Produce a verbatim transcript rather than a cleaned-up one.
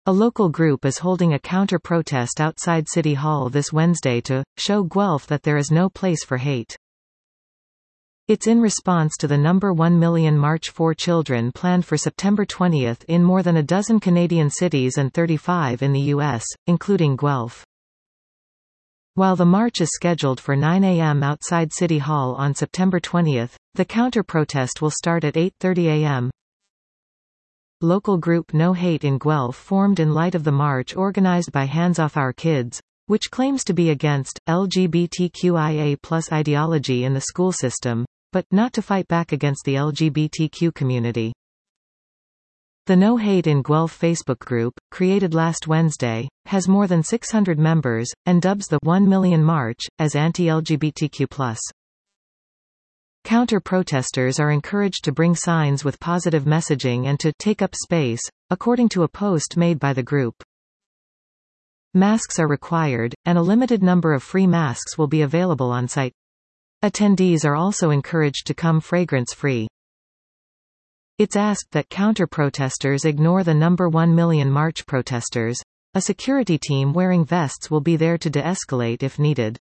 A local group is holding a counter-protest outside City Hall this Wednesday to show Guelph that there is no place for hate. It's in response to the number one million March for Children planned for September twentieth in more than a dozen Canadian cities and thirty-five in the U S, including Guelph. While the march is scheduled for nine a m outside City Hall on September twentieth, the counter-protest will start at eight thirty a m Local group No Hate in Guelph formed in light of the march organized by Hands Off Our Kids, which claims to be against L G B T Q I A plus ideology in the school system, but not to fight back against the L G B T Q community. The No Hate in Guelph Facebook group, created last Wednesday, has more than six hundred members, and dubs the one million March as anti-L G B T Q plus. Counter-protesters are encouraged to bring signs with positive messaging and to take up space, according to a post made by the group. Masks are required, and a limited number of free masks will be available on site. Attendees are also encouraged to come fragrance-free. It's asked that counter-protesters ignore the number one million March protesters. A security team wearing vests will be there to de-escalate if needed.